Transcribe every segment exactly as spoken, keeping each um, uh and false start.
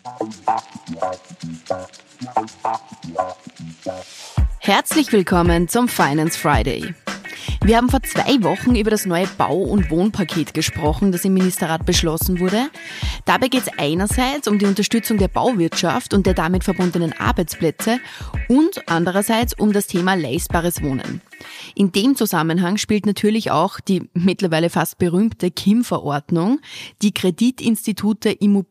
Herzlich willkommen zum Finance Friday. Wir haben vor zwei Wochen über das neue Bau- und Wohnpaket gesprochen, das im Ministerrat beschlossen wurde. Dabei geht es einerseits um die Unterstützung der Bauwirtschaft und der damit verbundenen Arbeitsplätze und andererseits um das Thema leistbares Wohnen. In dem Zusammenhang spielt natürlich auch die mittlerweile fast berühmte K I M-Verordnung, die Kreditinstitute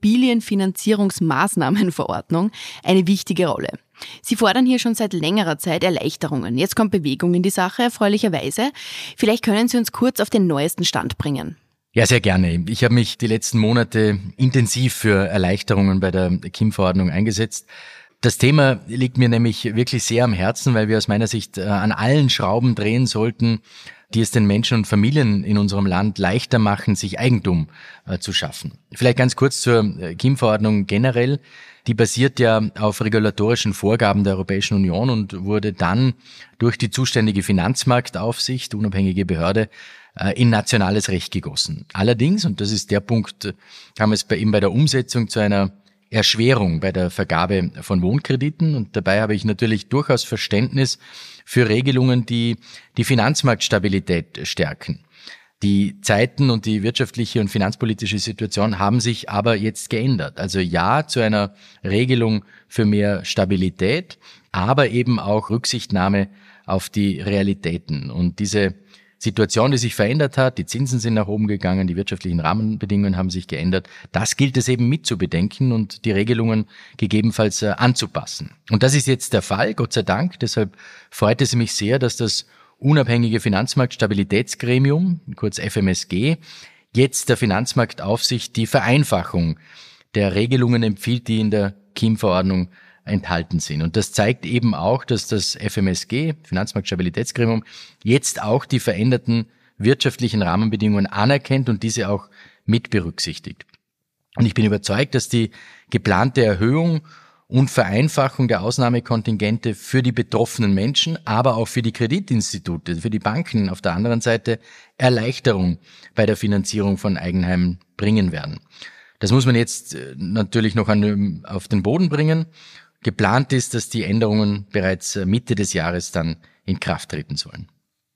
Immobilienfinanzierungsmaßnahmenverordnung, eine wichtige Rolle. Sie fordern hier schon seit längerer Zeit Erleichterungen. Jetzt kommt Bewegung in die Sache, erfreulicherweise. Vielleicht können Sie uns kurz auf den neuesten Stand bringen. Ja, sehr gerne. Ich habe mich die letzten Monate intensiv für Erleichterungen bei der K I M-Verordnung eingesetzt. Das Thema liegt mir nämlich wirklich sehr am Herzen, weil wir aus meiner Sicht an allen Schrauben drehen sollten, die es den Menschen und Familien in unserem Land leichter machen, sich Eigentum äh, zu schaffen. Vielleicht ganz kurz zur K I M-Verordnung generell. Die basiert ja auf regulatorischen Vorgaben der Europäischen Union und wurde dann durch die zuständige Finanzmarktaufsicht, unabhängige Behörde, äh, in nationales Recht gegossen. Allerdings, und das ist der Punkt, kam es bei ihm bei der Umsetzung zu einer Erschwerung bei der Vergabe von Wohnkrediten. Und dabei habe ich natürlich durchaus Verständnis für Regelungen, die die Finanzmarktstabilität stärken. Die Zeiten und die wirtschaftliche und finanzpolitische Situation haben sich aber jetzt geändert. Also ja zu einer Regelung für mehr Stabilität, aber eben auch Rücksichtnahme auf die Realitäten. Und diese Situation, die sich verändert hat, die Zinsen sind nach oben gegangen, die wirtschaftlichen Rahmenbedingungen haben sich geändert, das gilt es eben mitzubedenken und die Regelungen gegebenenfalls äh, anzupassen. Und das ist jetzt der Fall, Gott sei Dank. Deshalb freut es mich sehr, dass das unabhängige Finanzmarktstabilitätsgremium, kurz F M S G, jetzt der Finanzmarktaufsicht die Vereinfachung der Regelungen empfiehlt, die in der K I M-Verordnung enthalten sind. Und das zeigt eben auch, dass das F M S G, Finanzmarktstabilitätsgremium, jetzt auch die veränderten wirtschaftlichen Rahmenbedingungen anerkennt und diese auch mit berücksichtigt. Und ich bin überzeugt, dass die geplante Erhöhung und Vereinfachung der Ausnahmekontingente für die betroffenen Menschen, aber auch für die Kreditinstitute, für die Banken auf der anderen Seite Erleichterung bei der Finanzierung von Eigenheimen bringen werden. Das muss man jetzt natürlich noch an, auf den Boden bringen. Geplant ist, dass die Änderungen bereits Mitte des Jahres dann in Kraft treten sollen.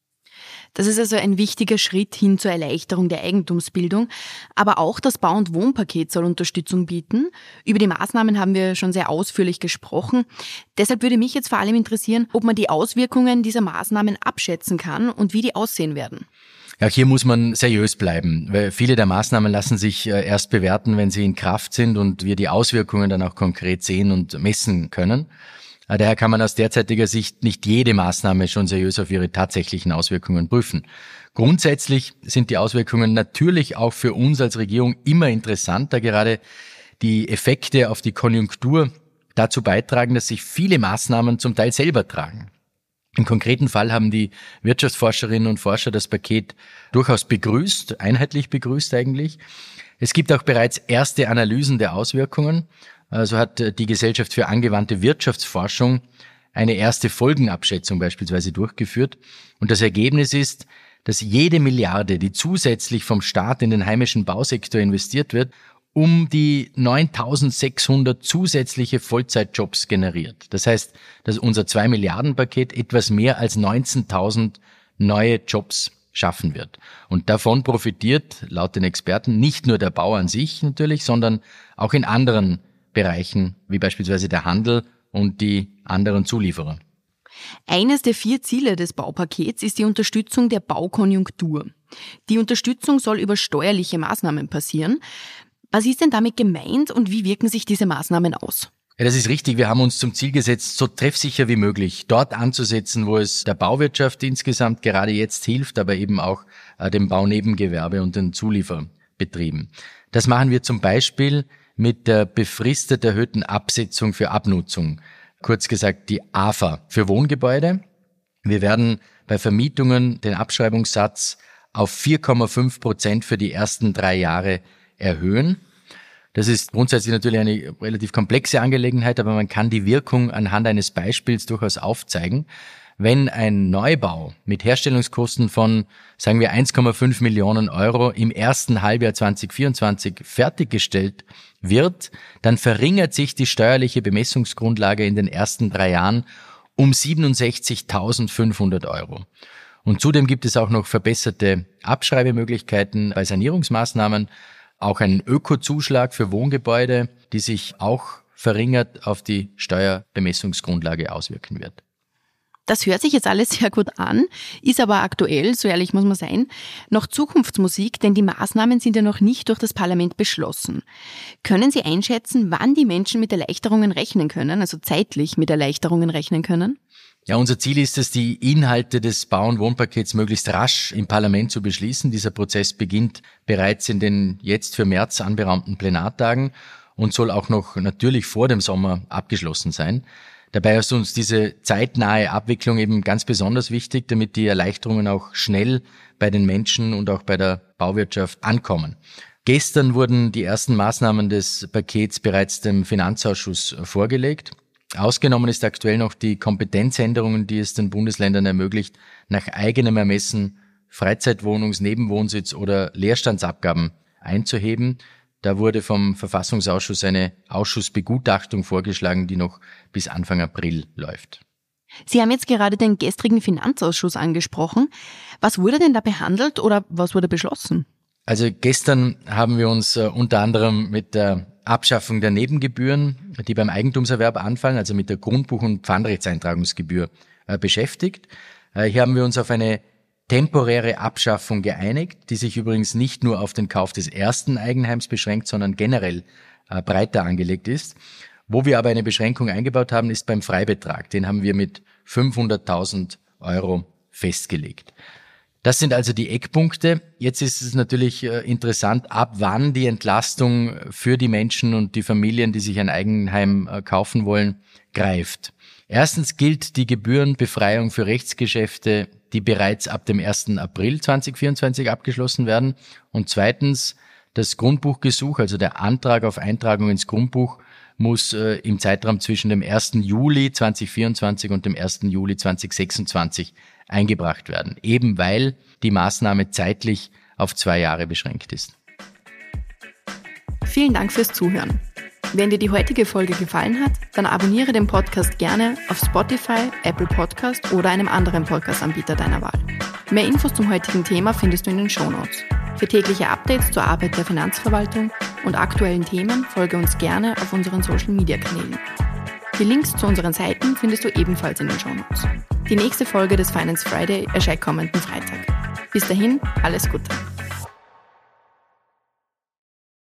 Das ist also ein wichtiger Schritt hin zur Erleichterung der Eigentumsbildung. Aber auch das Bau- und Wohnpaket soll Unterstützung bieten. Über die Maßnahmen haben wir schon sehr ausführlich gesprochen. Deshalb würde mich jetzt vor allem interessieren, ob man die Auswirkungen dieser Maßnahmen abschätzen kann und wie die aussehen werden. Ja, hier muss man seriös bleiben, weil viele der Maßnahmen lassen sich erst bewerten, wenn sie in Kraft sind und wir die Auswirkungen dann auch konkret sehen und messen können. Daher kann man aus derzeitiger Sicht nicht jede Maßnahme schon seriös auf ihre tatsächlichen Auswirkungen prüfen. Grundsätzlich sind die Auswirkungen natürlich auch für uns als Regierung immer interessant, da gerade die Effekte auf die Konjunktur dazu beitragen, dass sich viele Maßnahmen zum Teil selber tragen. Im konkreten Fall haben die Wirtschaftsforscherinnen und Forscher das Paket durchaus begrüßt, einheitlich begrüßt eigentlich. Es gibt auch bereits erste Analysen der Auswirkungen. So hat die Gesellschaft für angewandte Wirtschaftsforschung eine erste Folgenabschätzung beispielsweise durchgeführt. Und das Ergebnis ist, dass jede Milliarde, die zusätzlich vom Staat in den heimischen Bausektor investiert wird, um die neuntausendsechshundert zusätzliche Vollzeitjobs generiert. Das heißt, dass unser zwei Milliarden Paket etwas mehr als neunzehntausend neue Jobs schaffen wird. Und davon profitiert laut den Experten nicht nur der Bau an sich natürlich, sondern auch in anderen Bereichen, wie beispielsweise der Handel und die anderen Zulieferer. Eines der vier Ziele des Baupakets ist die Unterstützung der Baukonjunktur. Die Unterstützung soll über steuerliche Maßnahmen passieren. Was ist denn damit gemeint und wie wirken sich diese Maßnahmen aus? Ja, das ist richtig. Wir haben uns zum Ziel gesetzt, so treffsicher wie möglich dort anzusetzen, wo es der Bauwirtschaft insgesamt gerade jetzt hilft, aber eben auch äh, dem Baunebengewerbe und den Zulieferbetrieben. Das machen wir zum Beispiel mit der befristet erhöhten Absetzung für Abnutzung, kurz gesagt die A F A für Wohngebäude. Wir werden bei Vermietungen den Abschreibungssatz auf vier Komma fünf Prozent für die ersten drei Jahre erhöhen. Das ist grundsätzlich natürlich eine relativ komplexe Angelegenheit, aber man kann die Wirkung anhand eines Beispiels durchaus aufzeigen. wenn ein Neubau mit Herstellungskosten von, sagen wir, eins Komma fünf Millionen Euro im ersten Halbjahr zwanzig vierundzwanzig fertiggestellt wird, dann verringert sich die steuerliche Bemessungsgrundlage in den ersten drei Jahren um siebenundsechzigtausendfünfhundert Euro. Und zudem gibt es auch noch verbesserte Abschreibemöglichkeiten bei Sanierungsmaßnahmen, auch einen Ökozuschlag für Wohngebäude, die sich auch verringert auf die Steuerbemessungsgrundlage auswirken wird. Das hört sich jetzt alles sehr gut an, ist aber aktuell, so ehrlich muss man sein, noch Zukunftsmusik, denn die Maßnahmen sind ja noch nicht durch das Parlament beschlossen. Können Sie einschätzen, wann die Menschen mit Erleichterungen rechnen können, also zeitlich mit Erleichterungen rechnen können? Ja, unser Ziel ist es, die Inhalte des Bau- und Wohnpakets möglichst rasch im Parlament zu beschließen. Dieser Prozess beginnt bereits in den jetzt für März anberaumten Plenartagen und soll auch noch natürlich vor dem Sommer abgeschlossen sein. Dabei ist uns diese zeitnahe Abwicklung eben ganz besonders wichtig, damit die Erleichterungen auch schnell bei den Menschen und auch bei der Bauwirtschaft ankommen. Gestern wurden die ersten Maßnahmen des Pakets bereits dem Finanzausschuss vorgelegt. Ausgenommen ist aktuell noch die Kompetenzänderungen, die es den Bundesländern ermöglicht, nach eigenem Ermessen Freizeitwohnungs-, Nebenwohnsitz- oder Leerstandsabgaben einzuheben. Da wurde vom Verfassungsausschuss eine Ausschussbegutachtung vorgeschlagen, die noch bis Anfang April läuft. Sie haben jetzt gerade den gestrigen Finanzausschuss angesprochen. Was wurde denn da behandelt oder was wurde beschlossen? Also gestern haben wir uns äh, unter anderem mit der Abschaffung der Nebengebühren, die beim Eigentumserwerb anfallen, also mit der Grundbuch- und Pfandrechtseintragungsgebühr äh, beschäftigt. Äh, hier haben wir uns auf eine temporäre Abschaffung geeinigt, die sich übrigens nicht nur auf den Kauf des ersten Eigenheims beschränkt, sondern generell äh, breiter angelegt ist. Wo wir aber eine Beschränkung eingebaut haben, ist beim Freibetrag. Den haben wir mit fünfhunderttausend Euro festgelegt. Das sind also die Eckpunkte. Jetzt ist es natürlich äh, interessant, ab wann die Entlastung für die Menschen und die Familien, die sich ein Eigenheim äh, kaufen wollen, greift. Erstens gilt die Gebührenbefreiung für Rechtsgeschäfte, die bereits ab dem ersten April zweitausendvierundzwanzig abgeschlossen werden. Und zweitens, das Grundbuchgesuch, also der Antrag auf Eintragung ins Grundbuch, muss äh, im Zeitraum zwischen dem ersten Juli zweitausendvierundzwanzig und dem ersten Juli zweitausendsechsundzwanzig eingebracht werden, eben weil die Maßnahme zeitlich auf zwei Jahre beschränkt ist. Vielen Dank fürs Zuhören. Wenn dir die heutige Folge gefallen hat, dann abonniere den Podcast gerne auf Spotify, Apple Podcast oder einem anderen Podcast-Anbieter deiner Wahl. Mehr Infos zum heutigen Thema findest du in den Shownotes. Für tägliche Updates zur Arbeit der Finanzverwaltung und aktuellen Themen folge uns gerne auf unseren Social-Media-Kanälen. Die Links zu unseren Seiten findest du ebenfalls in den Shownotes. Die nächste Folge des Finance Friday erscheint kommenden Freitag. Bis dahin, alles Gute.